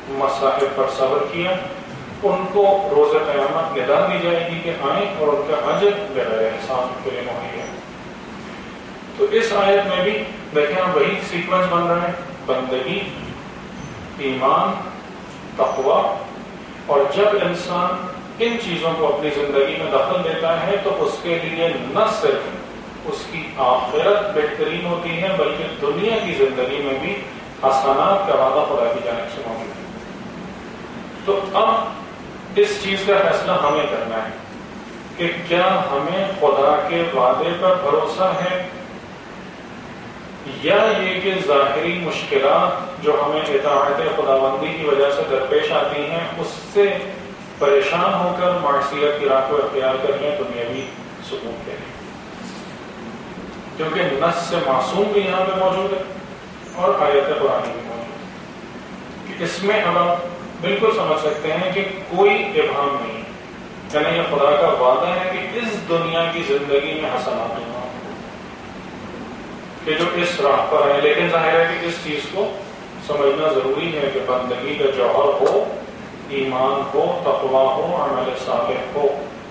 مصائب پر صبر کیا، ان کو روز قیامت ندا دی جائے گی کہ آئیں، اور ان کا اجر بغیر حساب کے لیے مہیا۔ تو اس آیت میں بھی دیکھیں آپ وہی سیکوینس بن رہا ہے، بندگی، ایمان، تقوی، اور جب انسان ان چیزوں کو اپنی زندگی میں دخل دیتا ہے تو اس کے لیے نہ صرف اس کی آخرت بہترین ہوتی ہے بلکہ دنیا کی زندگی میں بھی حسنات کا وعدہ خدا کی جانب سے موجود ہے۔ تو اب اس چیز کا فیصلہ ہمیں کرنا ہے کہ کیا ہمیں خدا کے وعدے پر بھروسہ ہے، یا یہ کہ ظاہری مشکلات جو ہمیں اطاعت خداوندی کی وجہ سے درپیش آتی ہیں اس سے پریشان ہو کر معصیت کی راہ کو اختیار کر لیں دنیاوی سکون کے لیے۔ کیونکہ نص سے معصوم بھی یہاں پہ موجود ہے اور آیت قرآن بھی موجود ہے کہ اس میں ہم بالکل سمجھ سکتے ہیں کہ کوئی ابہام نہیں، یعنی یہ خدا کا وعدہ ہے کہ اس دنیا کی زندگی میں حسنات دوں گا کہ جو اس راہ پر ہے، لیکن ظاہر ہے کہ اس چیز کو سمجھنا ضروری ہے کہ بندگی کا جوہر ہو، ایمان ہو، تقوی ہو، عمل صالح ہو،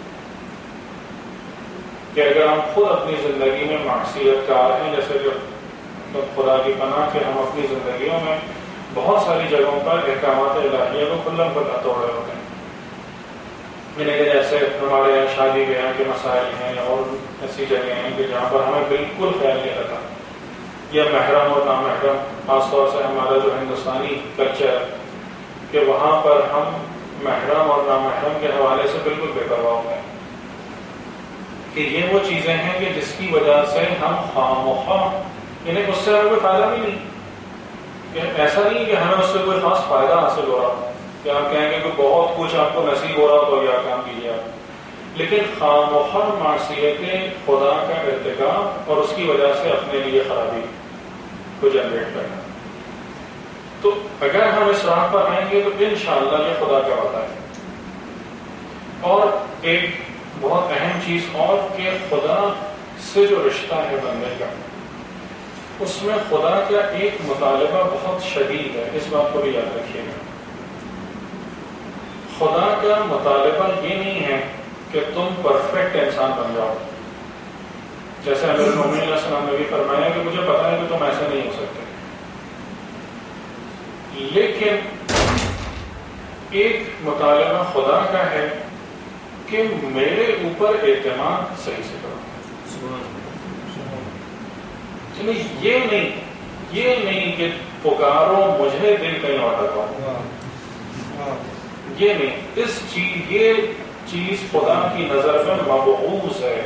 کہ اگر ہم خود اپنی زندگی میں معصیت کار ہیں، جیسے کہ خدا کی پناہ کہ ہم اپنی زندگیوں میں بہت ساری جگہوں پر احکامات الہیہ کو کھلم کھلا توڑ رہے ہوتے ہیں، یعنی کہ جیسے ہمارے یہاں شادی بیاہ کے مسائل ہیں اور ایسی جگہیں ہیں کہ جہاں پر ہمیں بالکل خیال نہیں رہتا، یا محرم اور نامحرم، خاص طور سے ہمارا جو ہندوستانی کلچر ہے کہ وہاں پر ہم محرم اور نامحرم کے حوالے سے بالکل بے پرواہ ہوتے ہیں کہ یہ وہ چیزیں ہیں کہ جس کی وجہ سے ہم خواہ یعنی اس سے ہمیں کوئی فائدہ بھی نہیں، کہ ایسا نہیں کہ ہمیں اس سے کوئی خاص فائدہ حاصل ہو رہا کہ آپ کہیں گے کہ بہت کچھ آپ کو نصیب ہو رہا تو یہ کام کیجیے آپ، لیکن خواہ معصیت خدا کا ارتکاب اور اس کی وجہ سے اپنے لیے خرابی کو جنریٹ کرنا۔ تو اگر ہم اس راہ پر آئیں گے تو انشاءاللہ یہ خدا کا وعدہ ہے۔ اور ایک بہت اہم چیز اور کہ خدا سے جو رشتہ ہے بندے کا، اس میں خدا کا ایک مطالبہ بہت شدید ہے، اس بات کو بھی یاد رکھیے گا۔ خدا کا مطالبہ یہ نہیں ہے کہ تم پرفیکٹ انسان بن جاؤ، جیسے امیر المومنین علیہ السلام نے بھی فرمایا کہ مجھے پتا ہے کہ تم ایسے نہیں ہو سکتے، لیکن ایک مطالبہ خدا کا ہے کہ میرے اوپر اعتماد صحیح سے کرو۔ یہ نہیں کہ پکارو مجھے دل کہیں اور لگاؤ، یہ نہیں، یہ چیز خدا کی نظر میں مبغوض ہے،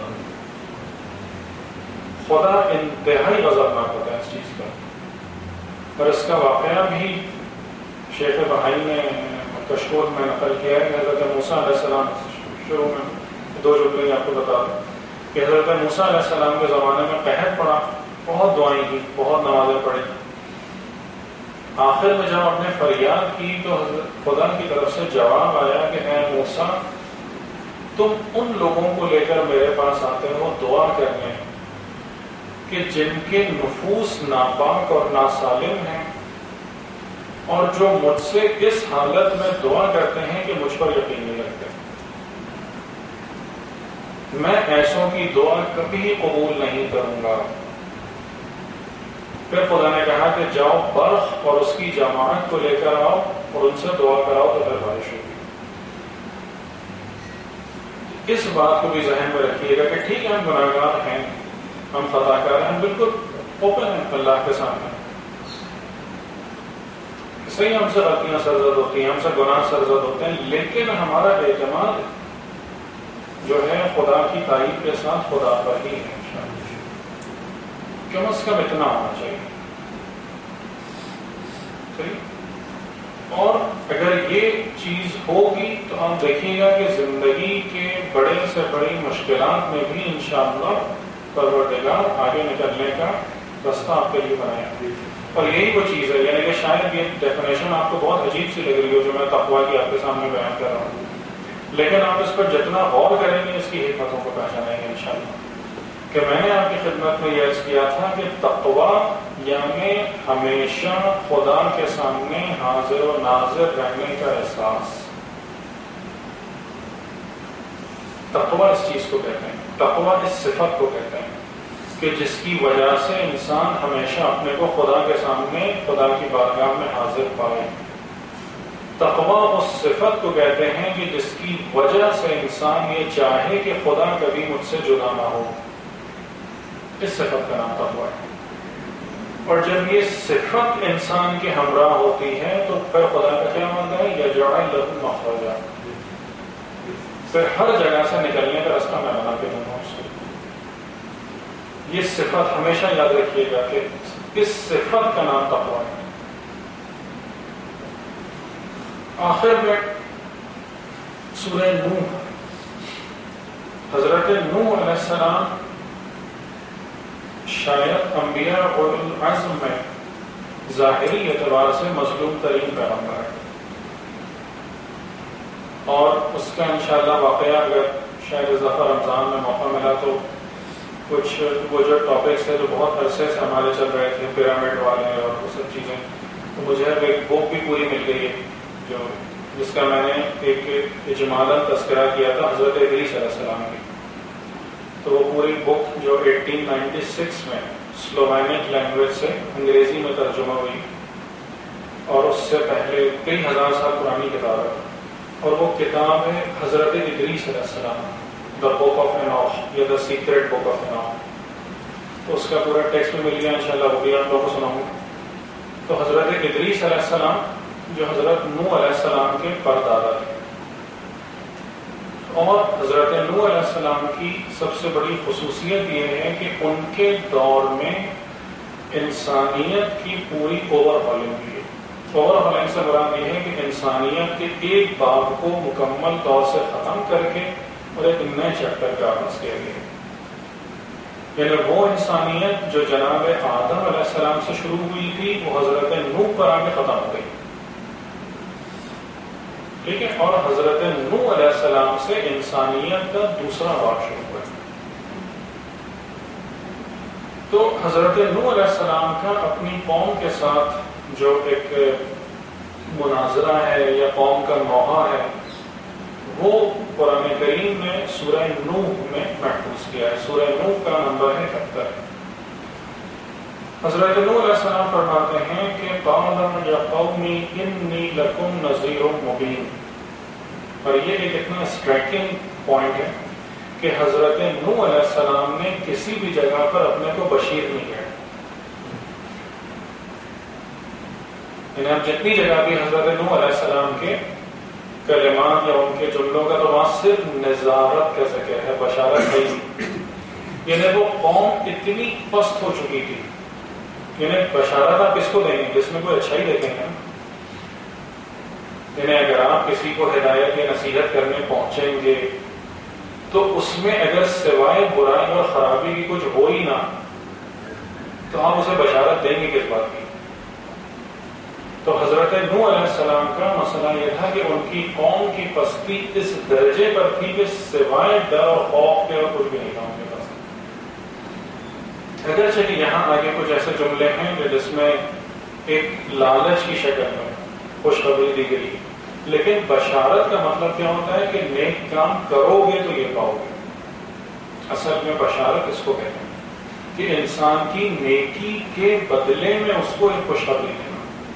خدا انتہائی غضبناک ہوتا ہے اس چیز کا۔ اور اس کا واقعہ بھی شیخ بہائی نے کشکول میں نقل کیا ہے کہ حضرت موسیٰ علیہ السلام، شروع میں دو جملے آپ کو بتا دوں کہ حضرت موسیٰ علیہ السلام کے زمانے میں قحط پڑا، بہت دعائیں کی، بہت نمازیں پڑھی، آخر میں جب آپ نے فریاد کی تو خدا کی طرف سے جواب آیا کہ اے موسیٰ تم ان لوگوں کو لے کر میرے پاس آتے ہو دعا کرنے کہ جن کے نفوس ناپاک اور ناسالم ہیں، اور جو مجھ سے اس حالت میں دعا کرتے ہیں کہ مجھ پر یقین نہیں رکھتے، میں ایسوں کی دعا کبھی قبول نہیں کروں گا۔ پھر خدا نے کہا کہ جاؤ برق اور اس کی جماعت کو لے کر آؤ اور ان سے دعا کراؤ تو پھر بارش ہوگی۔ اس بات کو بھی ذہن میں رکھیے گا کہ ٹھیک ہے ہم گناہ گار ہیں، ہم خطا کار ہیں، ہم بالکل اوپن ہیں اللہ کے سامنے، صحیح ہم سے غلطیاں سرزد ہوتی ہیں، ہم سے گناہ سرزد ہوتے ہیں، لیکن ہمارا اعتماد جو ہے خدا کی تعریف کے ساتھ خدا پر ہی ہے، کم از کم اتنا ہونا چاہیے۔ اور اگر یہ چیز ہوگی تو آپ دیکھیے گا کہ زندگی کے بڑے سے بڑی مشکلات میں بھی انشاءاللہ پروردگار آگے نکلنے کا رستہ آپ کے لیے بنایا۔ اور یہی وہ چیز ہے، یعنی کہ شاید یہ ڈیفینیشن آپ کو بہت عجیب سی لگ رہی ہو جو میں تقویٰ کی آپ کے سامنے بیان کر رہا ہوں، لیکن آپ اس پر جتنا غور کریں گے اس کی حکمتوں کو پہچانیں گے انشاءاللہ۔ کہ میں نے آپ کی خدمت میں یہ عرض کیا تھا کہ تقویٰ یعنی ہمیشہ خدا کے سامنے حاضر و ناظر رہنے کا احساس. تقویٰ اس چیز کو کہتے ہیں، تقویٰ اس صفت کو کہتے ہیں کہ جس کی وجہ سے انسان ہمیشہ اپنے کو خدا کے سامنے، خدا کی بارگاہ میں حاضر پائے. تقویٰ اس صفت کو کہتے ہیں کہ جس کی وجہ سے انسان یہ چاہے کہ خدا کبھی مجھ سے جدا نہ ہو. اس صفت کا نام تقویٰ ہے. اور جب یہ صفت انسان کے ہمراہ ہوتی ہے تو پھر خدا کا کیا مانتا ہے؟ یجعل لہ مخرجا، پھر ہر جگہ سے نکلنے کا راستہ میں بنا کے دوں گا اس کو. یہ صفت ہمیشہ یاد رکھیے گا کہ اس صفت کا نام تقویٰ ہے. آخر میں سورہ نوح، حضرت نوح علیہ السلام شاید انبیاء اور العزم میں ظاہری اعتبار سے مظلوم ترین پیغمبر ہے. اور اس کا انشاءاللہ واقعہ اگر شاید اس دفعہ رمضان میں موقع ملا تو کچھ وہ جو ٹاپکس تھے جو بہت عرصے سے ہمارے چل رہے تھے، پیرامڈ والے اور وہ سب چیزیں، تو مجھے ایک بک بھی پوری مل گئی ہے جس کا میں نے ایک اجمالاً تذکرہ کیا تھا حضرت ادریس علیہ السلام کی. تو وہ پوری بک جو 1896 میں سلووینک لینگویج سے انگریزی میں ترجمہ ہوئی اور اس سے پہلے کئی ہزار سال پرانی کتاب ہے. اور وہ کتاب ہے حضرت ادریس علیہ السلام، دا بک آف انوخ یا دا سیکریٹ بک آف انوخ. تو اس کا پورا ٹیکسٹ بھی مل گیا، انشاءاللہ وہ بھی آپ لوگوں کو سناؤں گا. تو حضرت ادریس علیہ السلام جو حضرت نوح علیہ السلام کے پردادا تھے، اور حضرت نوح علیہ السلام کی سب سے بڑی خصوصیت یہ ہے کہ ان کے دور میں انسانیت کی پوری اوور ہالنگ ہوئی ہے. اوور ہالنگ سے مراد یہ ہے کہ انسانیت کے ایک باب کو مکمل طور سے ختم کر کے اور ایک نئے چیپٹر کا آغاز کیا گیا. یعنی وہ انسانیت جو جناب آدم علیہ السلام سے شروع ہوئی تھی وہ حضرت نوح پر آ کے ختم ہو گئی. ٹھیک ہے، اور حضرت نوح علیہ السلام سے انسانیت کا دوسرا باب شروع ہوا. تو حضرت نوح علیہ السلام کا اپنی قوم کے ساتھ جو ایک مناظرہ ہے یا قوم کا نوحہ ہے وہ قرآن کریم میں سورہ نوح میں محفوظ کیا ہے. سورہ نوح کا نمبر ہے 71. حضرت نوح علیہ السلام فرماتے ہیں کہ قال یا قوم انی لکم نذیر مبین. اور یہ ایک اتنا اسٹرائکنگ پوائنٹ ہے کہ حضرت نوح علیہ السلام نے کسی بھی جگہ پر اپنے کو بشیر نہیں کہا. یعنی اب جتنی جگہ بھی حضرت نوح علیہ السلام کے کلمات یا ان کے جملوں کا تو وہاں صرف نظارت کا ذکر ہے، بشارت نہیں. یعنی وہ قوم اتنی پست ہو چکی تھی. یعنی بشارت آپ کس کو دیں گے؟ جس میں کوئی اچھائی دیتے ہیں. یعنی اگر آپ کسی کو ہدایت یا نصیحت کرنے پہنچیں گے تو اس میں اگر سوائے برائی اور خرابی کی کچھ ہو ہی نہ تو آپ اسے بشارت دیں گے کس بات کی؟ تو حضرت نوح علیہ السلام کا مسئلہ یہ تھا کہ ان کی قوم کی پستی اس درجے پر تھی کہ سوائے ڈر اور خوف کے اور کچھ بھی نہیں تھا ان کے پاس. اگرچہ کہ یہاں آگے کچھ ایسے جملے ہیں کہ جس میں ایک لالچ کی شکل میں خوشخبری دی گئی، لیکن بشارت کا مطلب کیا ہوتا ہے کہ نیک کام کرو گے تو یہ پاؤ گے. اصل میں بشارت اس کو کہتے ہیں کہ انسان کی نیکی کے بدلے میں اس کو ایک خوشخبری دینا.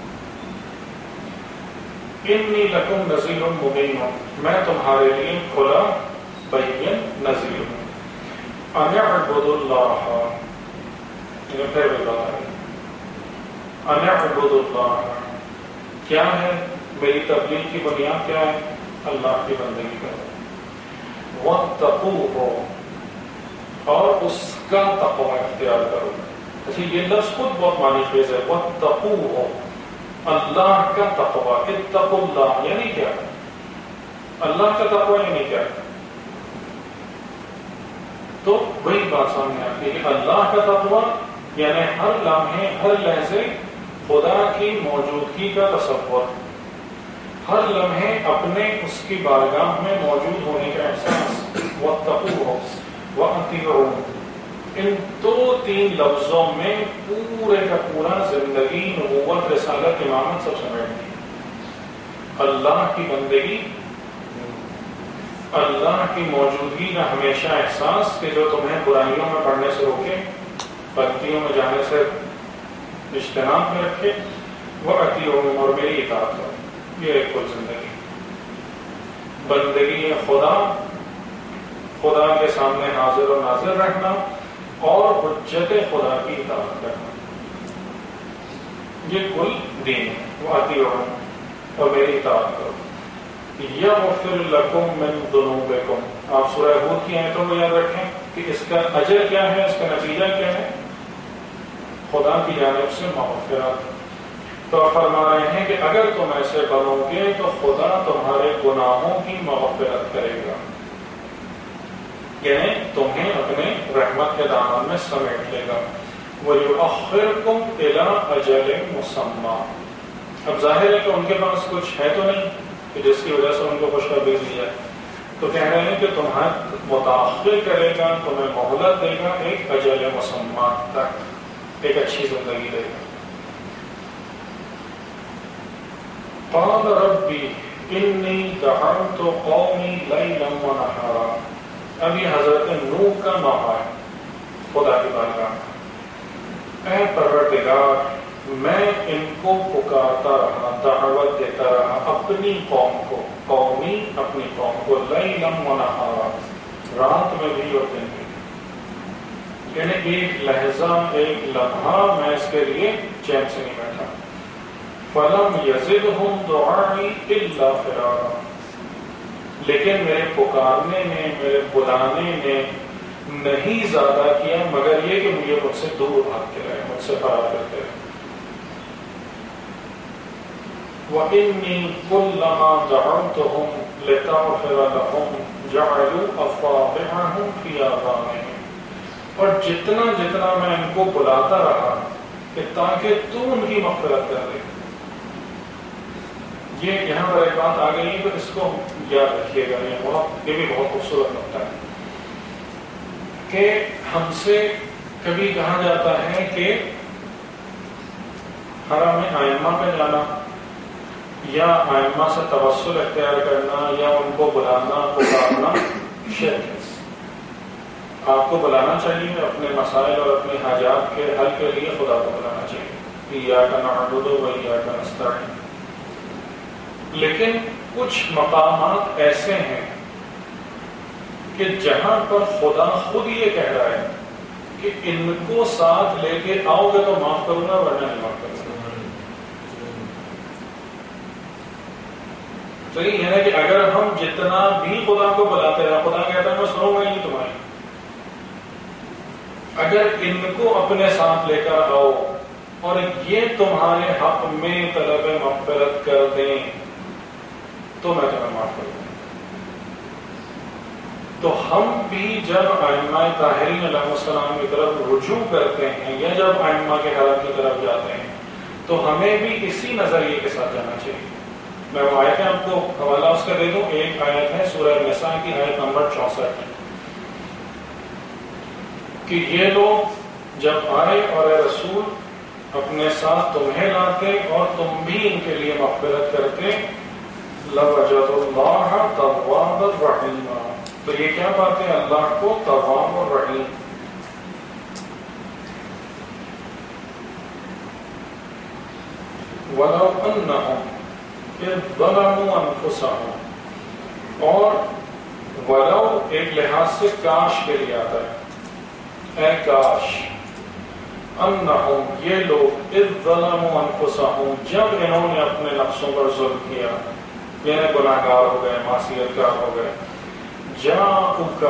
انی لکم نذیر مبین، میں تمہارے لیے کھلا بین نذیر ہوں. ان اعبدوا اللہ، پھر بھی بتا رہے ان اعبدوا اللہ، کیا ہے میری تبلیغ کی بنیاد؟ کیا ہے؟ اللہ کی بندگی کرو. واتقوہ، اور اس کا تقوی اختیار کرو. اچھا یہ لفظ خود بہت معنی خیز ہے. واتقوہ، اللہ کا تقوی. اتقوا اللہ یعنی کیا؟ اللہ کا تقوی یعنی کیا؟ تو وہی بات سامنے آتی ہے کہ اللہ کا تقوی یعنی ہر لمحے ہر لحظے خدا کی موجودگی کا تصور، ہر لمحے اپنے اس کی بارگاہ میں موجود ہونے کا احساس. واتقوہ واطیعون، ان 2-3 لفظوں میں پورے کا پورا زندگی، نبوت، رسالت، امامت سب سمیٹ دی. اللہ کی بندگی، اللہ کی موجودگی کا ہمیشہ احساس کہ جو تمہیں برائیوں میں پڑھنے سے روکے، غلطیوں میں جانے سے اجتناب میں رکھے، وہ اطیعونی اور میری اطاعت کرو. یہ ایک کل زندگی. بندگی خدا، خدا کے سامنے حاضر و ناظر رہنا اور حجت خدا کی اطاعت کرنا، یہ کل دین ہے. وہ اطیعونی اور میری اطاعت کرو. یغفر لکم من ذنوبکم. آپ سورہ ہود کی آیتوں کو یاد رکھیں کہ اس کا اجر کیا ہے، اس کا نتیجہ کیا ہے؟ خدا کی جانب سے مغفرت. تو آپ فرما رہے ہیں کہ اگر تم ایسے بنو گے تو خدا تمہارے گناہوں کی مغفرت کرے گا، یعنی تمہیں اپنے رحمت کے دامن میں سمیٹ لے گا. وَيُؤَخِّرْكُمْ إِلَىٰ أَجَلٍ مُّسَمًّى. اب ظاہر ہے کہ ان کے پاس کچھ ہے تو نہیں کہ جس کی وجہ سے ان کو خوشخبری دی جائے، تو کہہ رہے ہیں کہ تمہیں متاخر کرے گا، تمہیں مہلت دے گا ایک اجل مسمى تک، ایک اچھی زندگی دے گا. قال ربی انی دعوت قومی لیلا ونہارا. اب یہ حضرت نوح کا نوحہ ہے خدا کی بارگاہ. اے پروردگار، میں ان کو پکارتا رہا، دعوت دیتا رہا اپنی قوم کو، قومی اپنی قوم کو، لیلا ونہارا، رات میں بھی اور دن میں بھی. یعنی ایک لحظہ، ایک لمحہ میں اس کے لیے چین سے نہیں بیٹھا. فلم یزدہم دعائی الا فرارا. لیکن میرے پکارنے نے، میرے بلانے نے نہیں زیادہ کیا مگر یہ کہ مجھے مجھ سے دور بھاگتے رہے، مجھ سے فرار کرتے رہے. وَإِنِّي كُلَّمَا دَعَوْتُهُمْ لِتَغْفِرَ لَهُمْ جَعَلُوا أَصَابِعَهُمْ فِي آذَانِهِمْ. اور جتنا جتنا میں ان کو بلاتا رہا کہ تاکہ تو ان کی مغفرت کر دے. یہ یہاں پر ایک بات آ گئی ہے تو اس کو یاد رکھیے گا، یہ بھی بہت خوبصورت نقطہ ہے کہ ہم سے کبھی کہا جاتا ہے کہ حرم ائمہ پہ جانا یا ائمہ سے توسل اختیار کرنا یا ان کو بلانا پکارنا شرک ہے. آپ کو بلانا چاہیے اپنے مسائل اور اپنی حاجات کے حل کے لیے خدا کو بلانا چاہیے. ایاک نعبد و ایاک نستعین. لیکن کچھ مقامات ایسے ہیں کہ جہاں پر خدا خود یہ کہہ رہا ہے کہ ان کو ساتھ لے کے آؤ گے تو معاف کروں گا ورنہ نہیں معاف کروں گا. تو یہ ہے کہ اگر ہم جتنا بھی خدا کو بلاتے رہے، خدا کہتا ہے میں سنوں گا نہیں تمہاری. اگر ان کو اپنے ساتھ لے کر آؤ اور یہ تمہارے حق میں طلب مغفرت کر دیں تو میں تمہیں معاف کروں گا. تو ہم بھی جب ائمہ طاہرین علیہ السلام کی طرف رجوع کرتے ہیں یا جب ائمہ کے حرم کی طرف جاتے ہیں تو ہمیں بھی اسی نظریے کے ساتھ جانا چاہیے. میں وہ آیتیں آپ کو حوالہ اس کا دے دوں. ایک آیت ہے سورہ نساء کی آیت نمبر 64 کہ یہ لوگ جب آئے اور اے رسول اپنے ساتھ تمہیں لاتے اور تم بھی ان کے لیے مغفرت کرتے، لَوَجَدُوا اللَّهَ تَوَّابًا رَحِيمًا. تو یہ کیا بات ہے؟ اللہ کو تواب اور رحیم. وَلَوْ أَنَّهُمْ إِذْ ظَلَمُوا أَنفُسَهُمْ. اور ولو ایک لحاظ سے کاش کے لیے آتا ہے، اے کاش، انہم یہ لوگ اذ ظلموا انفسہم جب انہوں نے اپنے نفسوں پر ظلم کیا، یعنی گناہ گار ہو گئے، معصیت گار ہو گئے، جاءوک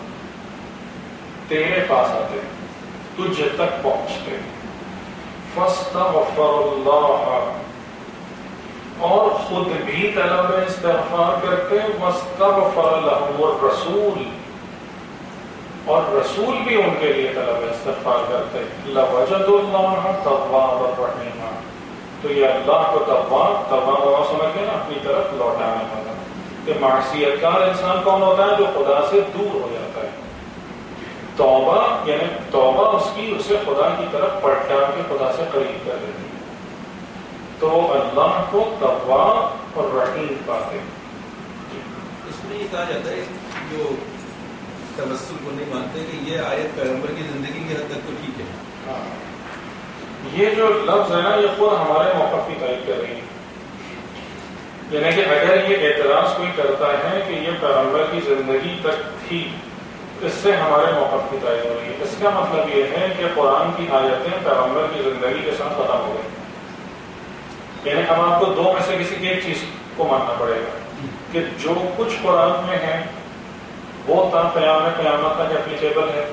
تیرے پاس آتے، تجھ تک پہنچتے، فاستغفر اللہ اور خود بھی طلب استغفار کرتے، واستغفر لہم الرسول اور رسول بھی ان کے لیے طلب استغفار کرتے، لوجدوا اللہ توابا رحیما. تو یہ اللہ کو تواب سمجھ کے نا اپنی طرف لوٹانے والا. کہ معصیت کار انسان کون ہوتا ہے؟ جو خدا سے دور ہو جاتا ہے. توبہ یعنی توبہ اس کی اسے خدا کی طرف پلٹا کے خدا سے قریب کر دیتی ہے، تو وہ اللہ کو تواب اور رحیم پاتے. اس میں یہ کہا جاتا ہے جو توسل کو نہیں مانتے کہ یہ آیت پیغمبر کی زندگی کی حد تک تو ٹھیک ہے. ہاں، یہ جو لفظ ہے نا یہ خود ہمارے موقف کی تائید کر رہی ہے. یعنی کہ اگر یہ اعتراض کوئی کرتا ہے کہ یہ پیغمبر کی زندگی تک تھی، اس سے ہمارے موقف کی تائید ہو رہی ہے. اس کا مطلب یہ ہے کہ قرآن کی آیتیں پیغمبر کی زندگی کے ساتھ ختم ہو گئی. یعنی اب آپ کو دو میں سے کسی ایک چیز کو ماننا پڑے گا کہ جو کچھ قرآن میں ہے وہ تا قیامت تک اپلیکیبل ہے،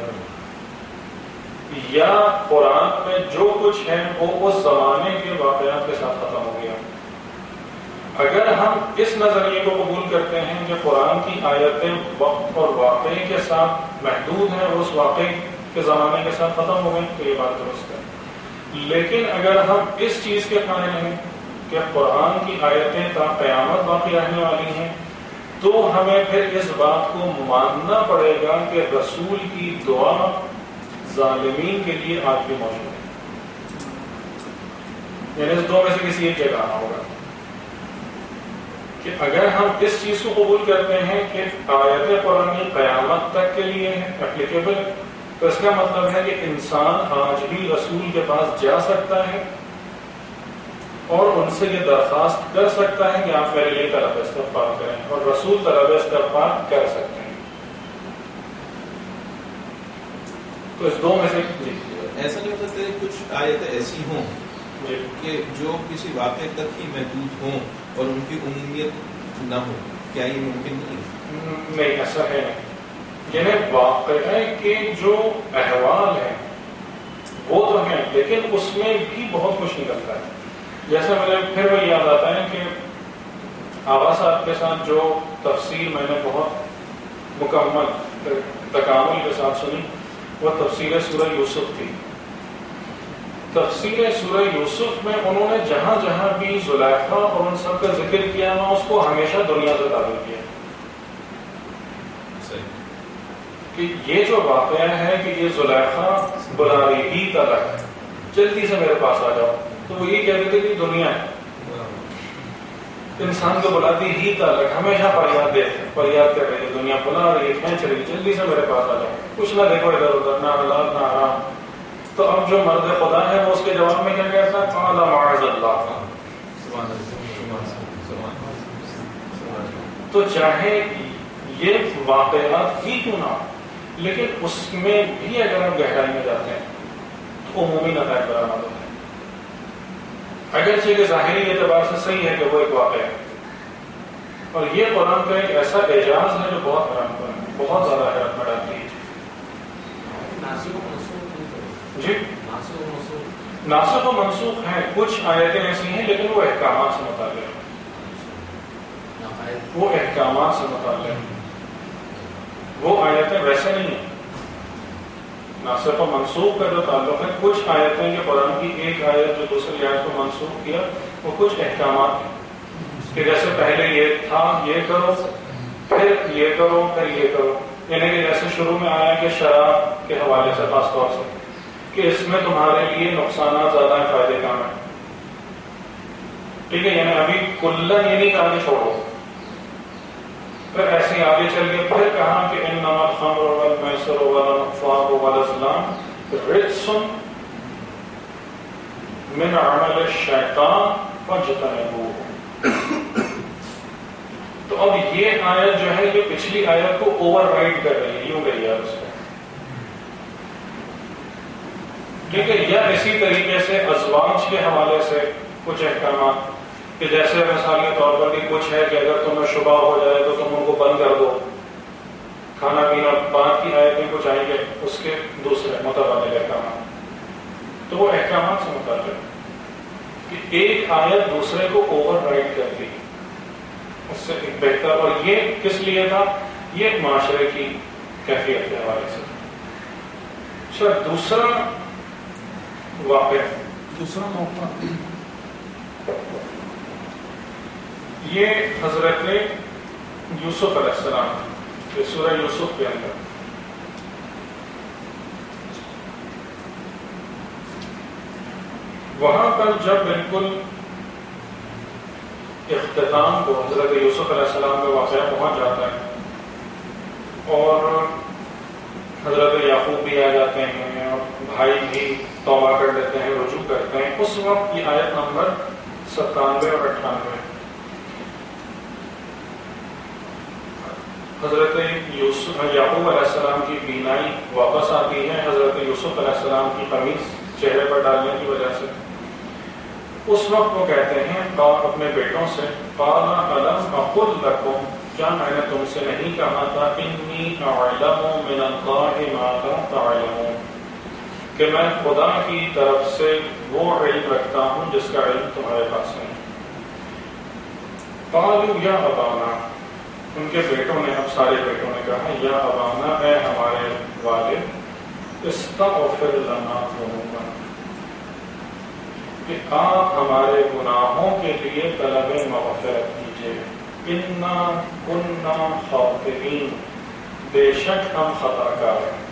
یا قرآن میں جو کچھ ہے وہ اس زمانے کے واقعات کے ساتھ ختم ہو گیا. اگر ہم اس نظریے کو قبول کرتے ہیں کہ قرآن کی آیتیں وقت اور واقعے کے ساتھ محدود ہیں اور اس واقعے کے زمانے کے ساتھ ختم ہو گئی، تو یہ بات درست ہے. لیکن اگر ہم اس چیز کے قائل ہیں کہ قرآن کی آیتیں تا قیامت باقی رہنے والی ہیں، تو ہمیں پھر اس بات کو ماننا پڑے گا کہ رسول کی دعا ظالمین کے لیے آج بھی موجود ہے. یعنی اس دو میں سے کسی ایک جگہ آنا ہوگا کہ اگر ہم اس چیز کو قبول کرتے ہیں کہ آیت قرآن قیامت تک کے لیے ہے، اپلیکیبل ہے، تو اس کا مطلب ہے کہ انسان آج بھی رسول کے پاس جا سکتا ہے اور ان سے یہ درخواست کر سکتا ہے کہ آپ میرے لیے طلب استغفار کریں، اور رسول طلب استغفار کر سکتے ہیں. تو اس دو میں سے ایسا نہیں ہوتا کہ کچھ آیتیں ایسی ہوں کہ جو کسی واقعے تک ہی محدود ہوں اور ان کی عمومیت نہ ہو، کیا یہ ممکن نہیں؟ نہیں، ایسا ہے نہیں. یعنی واقعے کے جو احوال ہیں وہ تو ہیں، لیکن اس میں بھی بہت کچھ نکلتا ہے. جیسے مجھے پھر وہ یاد آتا ہے کہ آبا صاحب کے ساتھ جو تفسیر میں نے بہت مکمل تکامل کے ساتھ سنی وہ تفسیر سورہ یوسف تھی. تفسیر سورہ یوسف میں انہوں نے جہاں جہاں بھی زلیخا اور ان سب کا ذکر کیا نا، اس کو ہمیشہ دنیا سے تعبیر کیا کہ یہ جو واقعہ ہے کہ یہ زلیخا بلا رہی ہی تلک، جلدی سے میرے پاس آ جاؤ، تو وہ یہ کہتے تھے کہ دنیا انسان کو بلاتی ہی تلک، ہمیشہ فریاد کر رہی ہے، دنیا بلا رہی ہے، کھینچ رہی ہے، جلدی سے میرے پاس آ جاؤ، کچھ نہ دیکھو ادھر ادھر، نہ حالات نہ آرام. تو اب جو مرد خدا ہے وہ اس کے جواب میں کیا کہتا ہے؟ قال معاذ اللہ. تو چاہے یہ واقعات ہی کیوں نہ ہو، لیکن اس میں بھی اگر ہم گہرائی میں جاتے ہیں تو عمومی نتائج برآمد ہوتے ہیں. اگرچہ کہ ظاہری اعتبار سے صحیح ہے کہ وہ ایک واقعہ ہے، اور یہ قرآن کا ایک ایسا اعجاز ہے جو بہت حیران کن ہے، بہت زیادہ حیرت میں ڈالتی ہے. جی، ناسخ و منسوخ ہیں، کچھ آیتیں ایسی ہیں لیکن وہ احکامات سے متعلق ہیں. وہ احکامات سے متعلق ہیں، وہ آیتیں ویسے نہیں ہیں. ناسخ و منسوخ کا جو تعلق ہے، کچھ آیتیں کہ قرآن کی ایک آیت جو دوسری آیت کو منسوخ کیا، وہ کچھ احکامات ہیں کہ جیسے پہلے یہ تھا یہ کرو، پھر یہ کرو، پھر یہ کرو. یعنی کہ جیسے شروع میں آیا کہ شراب کے حوالے سے خاص طور سے کہ اس میں تمہارے لیے نقصانات زیادہ ہیں، فائدے کم ہیں. ٹھیک ہے، یعنی ابھی کلن یہ نہیں کہا کہ چھوڑو، پھر ایسے ہی آگے چل کے پھر کہا کہ انما الخمر والمیسر والانصاب والازلام رجس من عمل الشیطان فاجتنبوه. تو اب یہ آیت جو ہے یہ پچھلی آیت کو اوور رائڈ کر رہی ہے، یوں گئی ہے اس میں. ٹھیک ہے، یا اسی طریقے سے ازواج کے حوالے سے کچھ احکامات کہ جیسے مثال کے طور پر کہ کچھ ہے کہ اگر تمہیں شبہ ہو جائے تو تم ان کو بند کر دو. کھانا پینا بعد کی آیتیں کچھ آئیں گے اس کے دوسرے متبادل احکامات. تو وہ احکامات سے متعلق کہ ایک آیت دوسرے کو اوور رائڈ کرتی ہے، اس سے ایک بہتر. اور یہ کس لیے تھا؟ یہ معاشرے کی کیفیت کے حوالے سے. اچھا، دوسرا واقعہ، دوسرا موقع یہ حضرت یوسف علیہ السلام یہ سورہ یوسف کے اندر وہاں پر جب بالکل اختتام کو حضرت یوسف علیہ السلام کا واقعہ پہنچ جاتا ہے اور حضرت یعقوب بھی آ جاتے ہیں اور بھائی بھی توبہ کر لیتے ہیں، رجوع کرتے ہیں، اس وقت یہ آیت نمبر 97 اور 98 حضرت یعقوب علیہ السلام کی بینائی واپس آتی ہے حضرت یوسف علیہ السلام کی قمیض چہرے پر ڈالنے کی وجہ سے۔ اس وقت وہ کہتے ہیں اپنے بیٹوں سے، قال الم اقل لکم، کیا میں نے تم سے نہیں کہا تھا انی اعلم من اللہ ما لا تعلمون، کہ میں خدا کی طرف سے وہ علم رکھتا ہوں جس کا علم تمہارے پاس نہیں۔ قالوا یا ابانا، ان کے بیٹوں نے، اب سارے بیٹوں نے کہا یا ابانا، اے ہمارے والد، استغفر لنا ذنوبنا، کہ آپ ہمارے گناہوں کے لیے طلب مغفرت کیجیے، انا کنا خاطئین، بے شک ہم خطا کار ہیں۔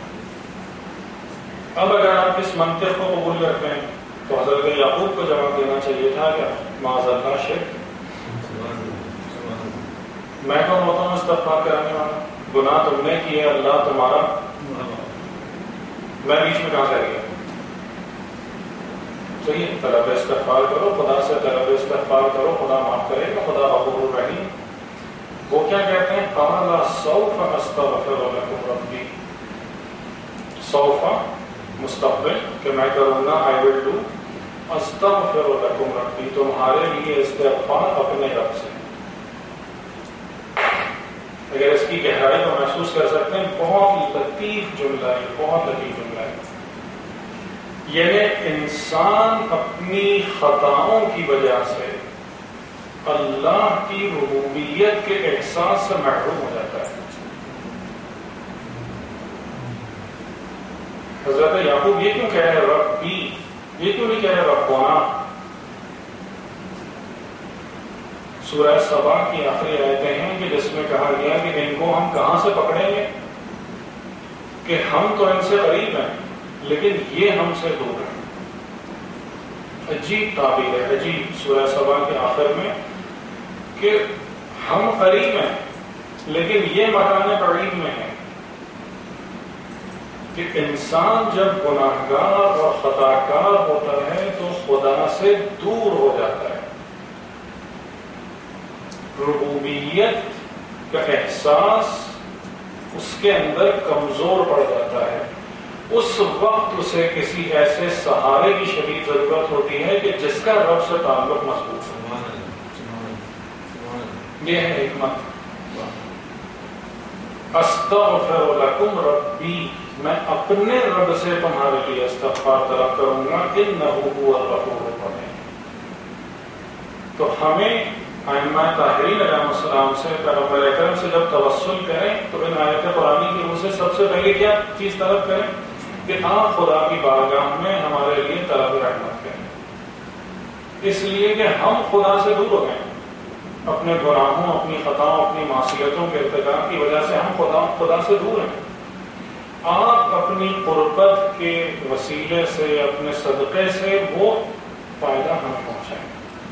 اب اگر آپ اس منطق کو قبول کرتے ہیں تو حضرت یعقوب کو جواب دینا چاہیے تھا کہ معاذ اللہ شرک، میں کون ہوتا ہوں استغفار کرانے والا، گناہ تم نے کیے، اللہ تمہارا، میں بیچ میں کہاں سے گیا؟ تو یہ طلب استغفار کرو، خدا سے طلب استغفار کرو، خدا معاف کرے گا، خدا غفور الرحیم۔ وہ کیا کہتے ہیں؟ قال سوف استغفر لکم ربی، سوف مستقبل کہ میں کروں گا، I will do، استغفر لکم ربی، تمہارے لیے استغفار اپنے رب سے۔ اگر اس کی گہرائی کو محسوس کر سکتے ہیں، بہت لطیف جملہ ہے، بہت لطیف جملہ ہے۔ یعنی انسان اپنی خطاؤں کی وجہ سے اللہ کی ربوبیت کے احساس سے محروم ہو جاتا ہے۔ حضرت یعقوب یہ کیوں کہہ رہے ربی، یہ کیوں نہیں کہہ رہے ربنا؟ سورہ سبا کی آخری آیتیں ہیں کہ جس میں کہا گیا کہ ان کو ہم کہاں سے پکڑیں گے، کہ ہم تو ان سے قریب ہیں لیکن یہ ہم سے دور ہیں۔ عجیب تعبیر ہے، عجیب، سورہ سبا کے آخر میں کہ ہم قریب ہیں لیکن یہ مکان قریب میں ہے، کہ انسان جب گناہگار اور خطا کار ہوتا ہے تو خدا سے دور ہو جاتا ہے، ربوبیت کا احساس اس کے اندر کمزور پڑ جاتا ہے۔ اس وقت اسے کسی ایسے سہارے کی شدید ضرورت ہوتی ہے کہ جس کا رب سے تعلق مضبوط ہو۔ یہ ہے حکمت۔ استغفر لکم ربی، میں اپنے رب سے تمہارے لیے استغفار طلب کروں گا، انہ هو الغفور الرحیم۔ تو ہمیں ائمہ طاہرین علیہ السلام سے، پیغمبر اکرم سے جب توسل کریں تو ان آیت قرآنی کی روح سے سب سے پہلے کیا چیز طلب کریں؟ کہ آپ خدا کی بارگاہ میں ہمارے لیے طلب رحمت کریں، اس لیے کہ ہم خدا سے دور ہو گئے، اپنے گناہوں، اپنی خطاؤں، اپنی معصیتوں کے ارتکاب کی وجہ سے ہم خدا سے دور ہیں۔ آپ اپنی قربت کے وسیلے سے، اپنے صدقے سے وہ فائدہ ہمیں پہنچائیں۔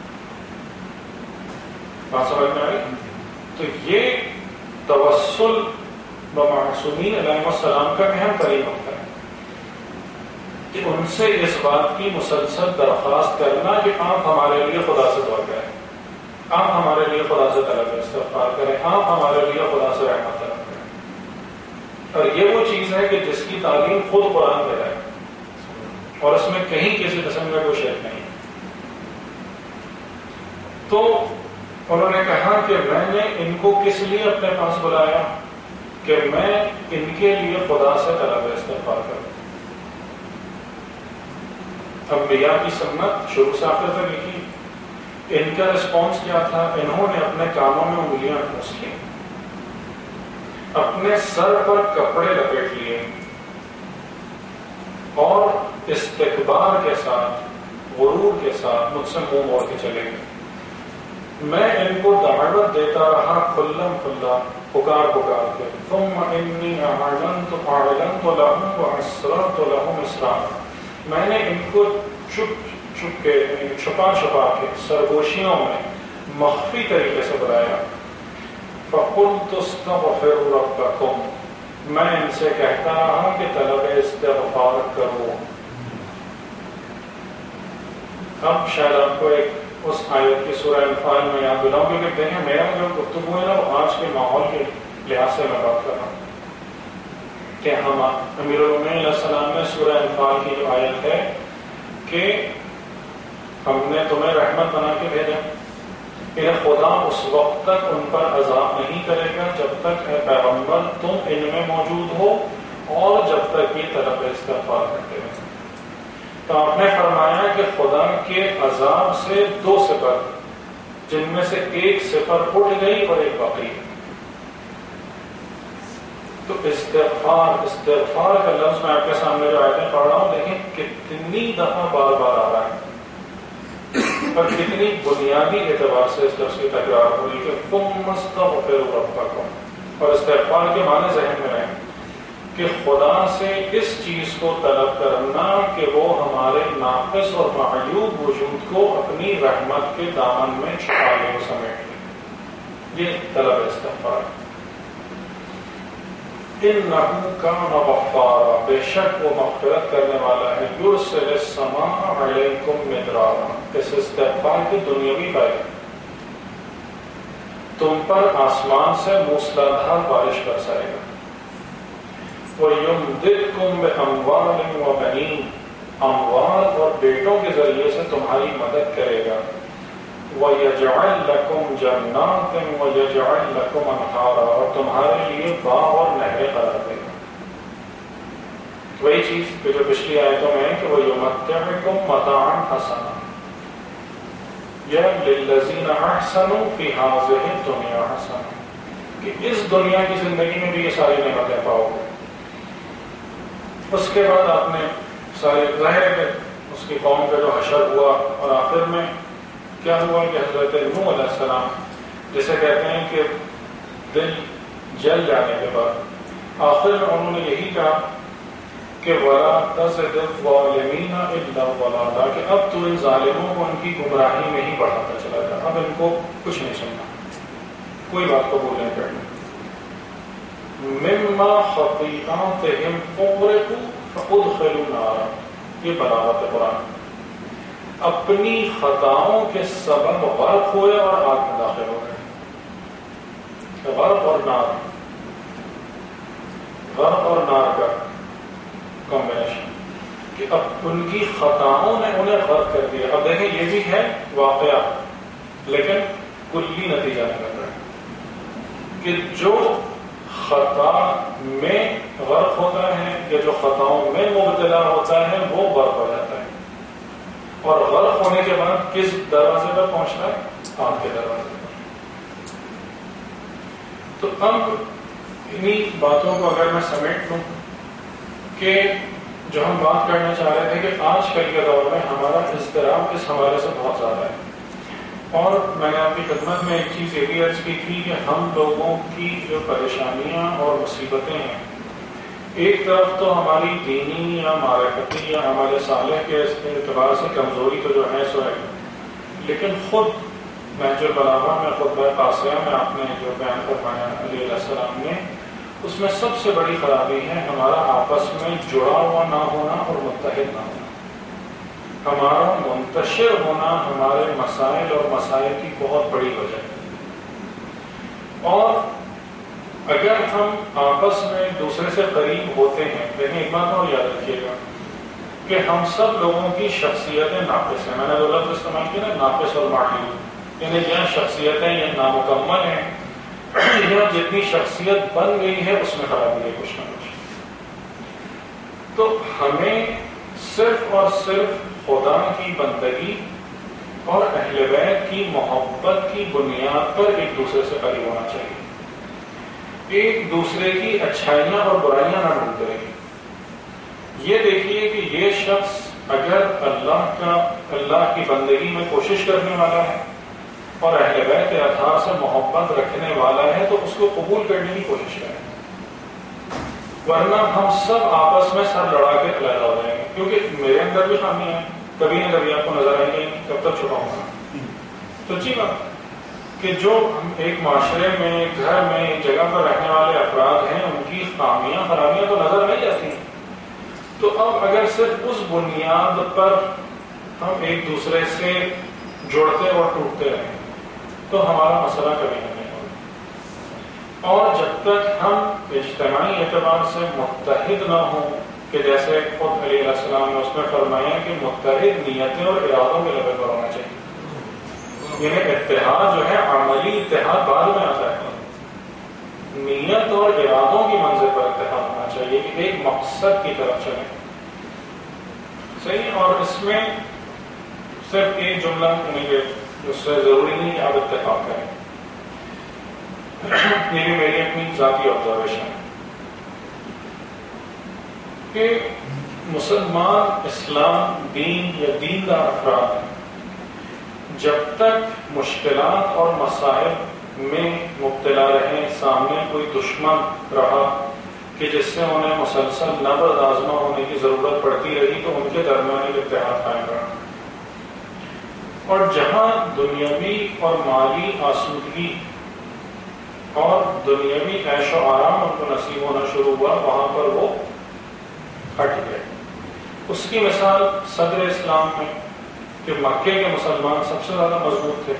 بات سمجھ میں آئی؟ تو یہ توسل بمعصومین علیہ السلام کا اہم ترین ہوتا ہے کہ ان سے اس بات کی مسلسل درخواست کرنا کہ آپ ہمارے لیے خدا سے دعا کریں، آپ ہمارے لیے خدا سے طلب استغفار کریں، آپ ہمارے لیے خدا سے رحمت طلب کریں۔ اور یہ وہ چیز ہے کہ جس کی تعلیم خود قرآن دے رہا ہے اور اس میں کہیں کسی قسم کا کوئی شک نہیں۔ تو انہوں نے کہا کہ میں نے ان کو کس لیے اپنے پاس بلایا؟ کہ میں ان کے لیے خدا سے طلب استغفار کروں۔ انبیاء کی سنت شروع سے آخر تک لکھی، ان کا رسپانس کیا تھا؟ انہوں نے اپنے کانوں میں انگلیاں ٹھونس لی، اپنے سر پر کپڑے لپیٹ لیے اور استکبار کے ساتھ، غرور کے ساتھ مجھ سے منہ موڑ کے چلے گئے۔ میں ان کو دعوت دیتا رہا کھلم کھلا، پکار پکار کے، ثم انی اعلنت لهم واسررت لهم اسرارا، میں نے ان کو چھپا کے سرگوشیوں میں مخفی طریقے سے بلایا. فَقُلْتُ اسْتَغْفِرُوا رَبَّكُمْ، میں ان سے کہتا رہا کہ طلب استغفار کرو. اب شاید آپ کو ایک اس آیت کی سورہ انفال میں یاد دلاؤں، کیونکہ دیکھیں میرا جو گفتگو ہے نا وہ آج کے ماحول کے لحاظ سے میں بات کر رہا ہوں کہ ہم امیر المومنین علیہ السلام نے سورہ انفال کی جو آیت ہے کہ ہم نے تمہیں رحمت بنا کے بھیجا، کہ خدا اس وقت تک ان پر عذاب نہیں کرے گا جب تک اے پیغمبر تم ان میں موجود ہو اور جب تک یہ طلب استغفار کرتے ہیں. تو آپ نے فرمایا کہ خدا کے عذاب سے 2 صفر، جن میں سے ایک صفر اٹھ گئی اور ایک باقی ہے. تو استغفار کا لفظ میں آپ کے سامنے جو آیتیں پڑھ رہا ہوں، دیکھیں کتنی دفعہ بار بار آ رہا ہے اور کتنی بنیادی اعتبار سے اس لفظ کی تکرار ہو رہی ہے کہ تم استغفروا ربکم. اور استغفار کے معنی ذہن میں رہیں کہ خدا سے اس چیز کو طلب کرنا کہ وہ ہمارے ناقص اور معیوب وجود کو اپنی رحمت کے دامن میں چھپا لے اور سمیٹ لے. یہ طلب استغفار. انہ کان غفارا، بے شک وہ مغفرت کرنے والا ہے. یرسل السماء علیکم مدرارا، اس استغفار کی دنیاوی فائدہ، تم پر آسمان سے موسلادھار بارش برسائے گا. وَيُمْدِدْكُمْ بِأَمْوَالٍ وَبَنِينَ، اموال اور بیٹوں کے ذریعے سے تمہاری مدد کرے گا. وَيَجْعَلْ لَكُمْ جَنَّاتٍ وَيَجْعَلْ لَكُمْ أَنْهَارًا، اور تمہارے لیے باغ اور نہریں قرار دے گا. وہی چیز کہ جو پچھلی آیتوں میں ہے کہ وَيُمَتِّعُكُمْ مَتَاعًا حَسَنًا لِلَّذِينَ أَحْسَنُوا فِي هَٰذِهِ الدُّنْيَا حَسَنًا، کہ اس دنیا کی زندگی میں بھی یہ ساری نعمتیں پاؤ گے. اس کے بعد آپ نے سارے ظاہر ہے کہ اس کی قوم کا جو حشر ہوا اور آخر میں کیا ہوا کہ حضرت نوح علیہ السلام جسے کہتے ہیں کہ دل جل جانے کے بعد آخر میں انہوں نے یہی کہا کہ وَلَا تَزِدِ الظَّالِمِينَ إِلَّا ضَلَالًا، کہ اب تو ان ظالموں کو ان کی گمراہی میں ہی بڑھاتا چلا جا، اب ان کو کچھ نہیں سننا، کوئی بات قبول نہیں کرنی. مما خطیئاتہم اغرقوا فادخلوا نارا، یہ بلاغت قرآن. اپنی خطاؤں کے سبب غرق ہوئے اور آگ میں داخل ہو گئے. غرق اور نار، غرق اور نار کا کمبینیشن، کہ اب ان کی خطاؤں نے انہیں غرق کر دیا. اب دیکھیں یہ بھی ہے واقعہ لیکن کلی نتیجہ نکل رہا ہے کہ جو خطا میں غرق ہوتا ہے یا جو خطاؤں میں مبتلا ہوتا ہے وہ غرق ہو جاتا ہے، اور غرق ہونے کے بعد کس دروازے پر پہنچتا ہے؟ آگ کے دروازے پر. تو اب انہی باتوں کو اگر میں سمیٹ لوں کہ جو ہم بات کرنا چاہ رہے تھے کہ آج کل کے دور میں ہمارا اضطراب اس حوالے سے بہت زیادہ ہے. اور میں نے آپ کی خدمت میں ایک چیز یہ بھی عرض کی تھی کہ ہم لوگوں کی جو پریشانیاں اور مصیبتیں ہیں، ایک طرف تو ہماری دینی یا معرفتی یا ہمارے صالح کے اعتبار سے کمزوری تو جو ہے سو ہے، لیکن خود نہج البلاغہ میں خطبہ قاصیہ میں آپ نے جو بیان فرمایا علیہ السلام نے، اس میں سب سے بڑی خرابی ہے ہمارا آپس میں جڑا ہوا نہ ہونا اور متحد نہ ہونا. ہمارا منتشر ہونا ہمارے مسائل اور مسائل کی بہت بڑی وجہ ہے. اور اگر ہم آپس میں ایک دوسرے سے قریب ہوتے ہیں، لیکن ایک بات اور یاد رکھیے گا کہ ہم سب لوگوں کی شخصیتیں ناقص ہیں. میں نے جو لفظ استعمال کیا نا ناقص اور معیوب، یعنی جہاں شخصیتیں یا نامکمل ہیں یا جتنی شخصیت بن گئی ہے اس میں خرابی ہے کچھ نہ کچھ. تو ہمیں صرف اور صرف خدا کی بندگی اور اہل بیت کی محبت کی بنیاد پر ایک دوسرے سے قریب ہونا چاہیے. ایک دوسرے کی اچھائیاں اور برائیاں نہ ڈھونڈتے رہیے. یہ دیکھیے کہ یہ شخص اگر اللہ کی بندگی میں کوشش کرنے والا ہے اور اہل بیت کے اطہار سے محبت رکھنے والا ہے تو اس کو قبول کرنے کی کوشش کریں، ورنہ ہم سب آپس میں سر لڑا کے علیحدہ ہو جائیں گے. کیونکہ میرے اندر بھی خامیاں ہیں، کبھی نہ کبھی آپ کو نظر آئیں گے، کب تک چھپاؤں گا؟ تو جی بات کہ جو ہم ایک معاشرے میں، گھر میں، ایک جگہ پر رہنے والے افراد ہیں، ان کی خامیاں خرابیاں تو نظر آئی جاتی ہیں. تو اب اگر صرف اس بنیاد پر ہم ایک دوسرے سے جڑتے اور ٹوٹتے رہیں تو ہمارا مسئلہ کبھی نہیں ہوگا. اور جب تک ہم اجتماعی اعتبار سے متحد نہ ہوں، کہ جیسے خود علیہ السلام نے اس میں فرمایا کہ متحد نیتیں اور ارادوں کے لیول پر ہونا چاہیے. یعنی اتحاد جو ہے عملی اتحاد بعد میں آتا ہے، نیت اور ارادوں کی منزل پر اتحاد ہونا چاہیے کہ ایک مقصد کی طرف چلیں. صحیح. اور اس میں صرف ایک جملہ اس سے ضروری نہیں کہ آپ اتفاق کریں، یہ بھی میری اپنی ذاتی آبزرویشن ہے کہ مسلمان، اسلام، دین یا دیندار افراد جب تک مشکلات اور مسائل میں مبتلا رہے، سامنے کوئی دشمن رہا کہ جس سے انہیں مسلسل نبرد آزما ہونے کی ضرورت پڑتی رہی، تو ان کے درمیان ایک اتحاد قائم رہا. اور جہاں دنیاوی اور مالی آسودگی اور دنیاوی عیش و آرام ان کو نصیب ہونا شروع ہوا، وہاں پر وہ ہٹ گئے. اس کی مثال صدر اسلام میں کہ مکے کے مسلمان سب سے زیادہ مضبوط تھے،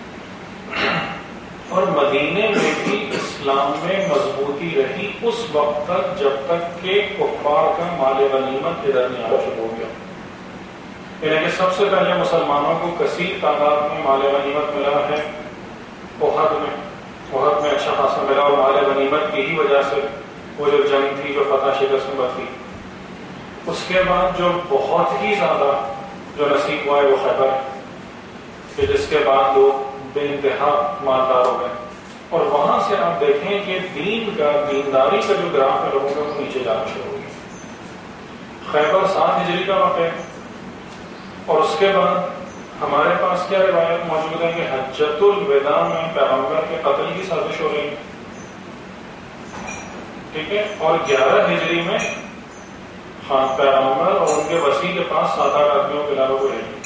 اور مدینے میں بھی اسلام میں مضبوطی رہی اس وقت تک جب تک کہ کفار کا مال غنیمت ادھر نہیں آنا شروع ہو گیا. یعنی کہ سب سے پہلے مسلمانوں کو کثیر تعداد میں مال غنیمت ملا ہے احد میں اچھا خاصا ملا، اور مال غنیمت کی ہی وجہ سے وہ جو جنگ تھی، جو فتح شکست میں تھی. اس کے بعد جو بہت ہی زیادہ جو نصیب ہوا ہے وہ خیبر ہے، کہ جس کے بعد لوگ بے انتہا مالدار ہو گئے. اور وہاں سے آپ دیکھیں کہ دینداری کا جو گراف ہے لوگوں کا وہ نیچے جانا شروع ہو گیا. خیبر 7 ہجری کا واقعہ ہے. اور اس کے بعد ہمارے پاس کیا روایت موجود ہے کہ حجۃ الوداع میں پیغمبر کے قتل کی سازش ہو رہی ہے، ٹھیک ہے. اور 11 ہجری میں پیغمبر اور ان کے وسیع کے پاس 7-8 آدمیوں کے علاوہ کوئی نہیں.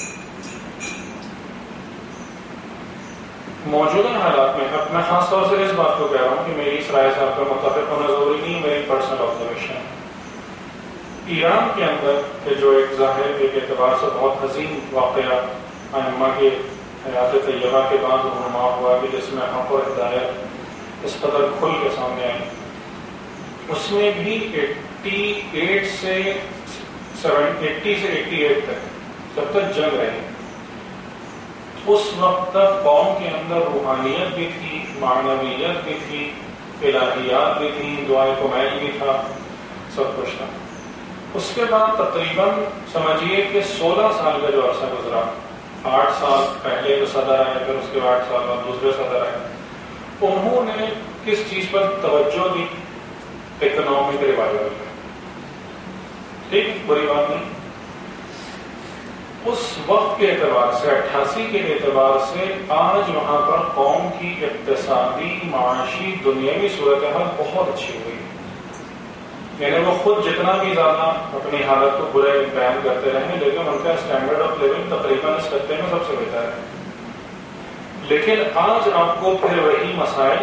موجودہ حالات میں اب میں خاص طور سے اس بات کو کہہ رہا ہوں کہ میری اس رائے صاحب کا متفق ہونا ضروری نہیں، میری پرسنل آبزرویشن ہے. ایران کے اندر کہ جو ایک ظاہر ایک اعتبار سے بہت حزین واقعہ ائمہ کے حیات طیبہ کے بعد رونما ہوا کہ جس میں حق اور ہدایت اس قدر کھل کے سامنے آئی، اس میں بھی 80 سے 88 تک جب تک جنگ رہی، اس وقت تک قوم کے اندر روحانیت بھی تھی، معنویت بھی تھی، الہیات بھی تھی، دعائے کمیل بھی تھا، سب کچھ تھا. اس کے بعد تقریباً سمجھیے کہ 16 سال کا جو عرصہ گزرا، 8 سال پہلے جو صدر آئے، پھر اس کے 8 سال بعد دوسرے صدر آئے، انہوں نے کس چیز پر توجہ دی؟ اکنامک ریوائول پر. ٹھیک، بری بات نہیں. اس وقت کے اعتبار سے 88 کے اعتبار سے آج وہاں پر قوم کی اقتصادی، معاشی، دنیاوی صورتحال بہت اچھی ہوئی. یعنی وہ خود جتنا بھی زیادہ اپنی حالت کو برے بیان کرتے رہے، لیکن ان کا اسٹینڈرڈ آف لیونگ تقریباً اس خطے میں سب سے بہتر ہے. لیکن آج آپ کو پھر وہی مسائل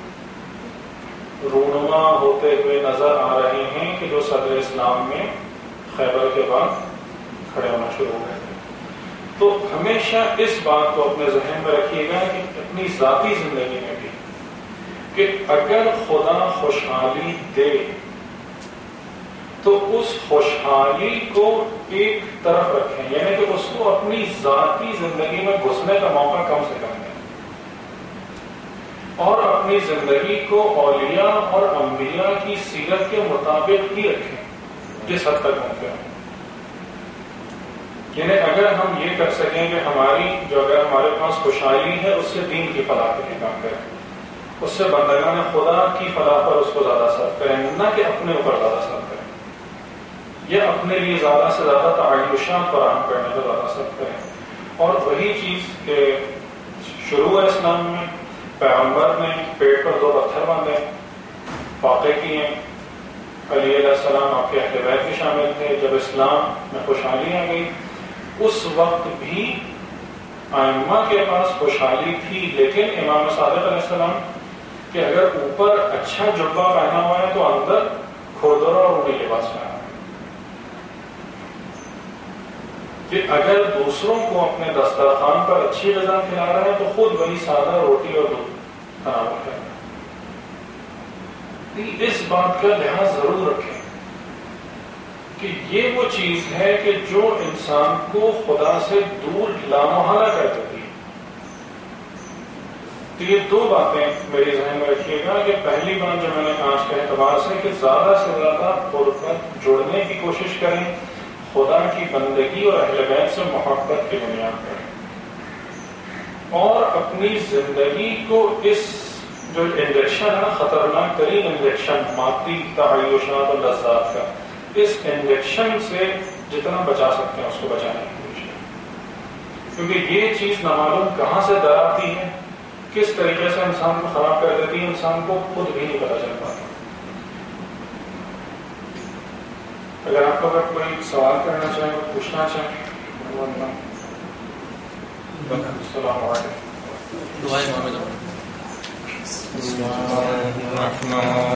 رونما ہوتے ہوئے نظر آ رہے ہیں کہ جو صدر اسلام میں خیبر کے بعد کھڑے ہونا شروع ہو گئے تھے. تو ہمیشہ اس بات کو اپنے ذہن میں رکھیے گا کہ اپنی ذاتی زندگی میں بھی کہ اگر خدا خوشحالی دے تو اس خوشحالی کو ایک طرف رکھیں، یعنی کہ اس کو اپنی ذاتی زندگی میں گھسنے کا موقع کم سے کم دیں، اور اپنی زندگی کو اولیاء اور انبیاء کی سیرت کے مطابق ہی رکھیں جس حد تک ممکن ہے. یعنی اگر ہم یہ کر سکیں کہ اگر ہمارے پاس خوشحالی ہے، اس سے دین کی فلاح کے لیے کام کریں، اس سے بندگان خدا کی فلاح پر اس کو زیادہ صرف کریں، نہ کہ اپنے اوپر زیادہ صرف کریں یا اپنے لیے زیادہ سے زیادہ تعیشات فراہم کرنے پر زیادہ صرف کریں. اور وہی چیز کہ شروع اسلام میں پیغمبر نے پیٹ پر 2 پتھر باندھے، واقع کیے. علیہ السلام آپ کے اہل بیت بھی شامل تھے. جب اسلام میں خوشحالی آ گئی اس وقت بھی ائمہ کے پاس خوشحالی تھی، لیکن امام صادق علیہ السلام کہ اگر اوپر اچھا جبہ پہنا ہوا ہے تو اندر کھردرا اور اونی لباس پہنا ہے، کہ اگر دوسروں کو اپنے دسترخوان پر اچھی غذا کھلا رہا ہے تو خود وہی سادہ روٹی اور دودھ تناول کرنا ہے۔ اس بات کا لحاظ ضرور رکھیں کہ یہ وہ چیز ہے کہ جو انسان کو خدا سے دور لامحالہ کر دیتی ہے۔ تو یہ دو باتیں میرے ذہن میں رکھیے گا کہ پہلی بات جو میں نے آج کے اعتبار سے کہ زیادہ سے زیادہ قربت جڑنے کی کوشش کریں، خدا کی بندگی اور اہل بیت سے محبت کی بنیاد کریں، اور اپنی زندگی کو اس جو انجیکشن ہے نا، خطرناک ترین انجیکشن مادی تعیشات اور لذات کا، اس انجیکشن سے جتنا بچا سکتے ہیں اس کو بچانے کی کوشش کریں، کیونکہ یہ چیز نامعلوم کہاں سے در آتی ہے، کس طریقے سے انسان کو خراب کر دیتی ہے، انسان کو خود بھی نہیں پتہ چل پاتا۔ اگر آپ کو اگر کوئی سوال کرنا چاہیں اور پوچھنا چاہیں، السلام علیکم۔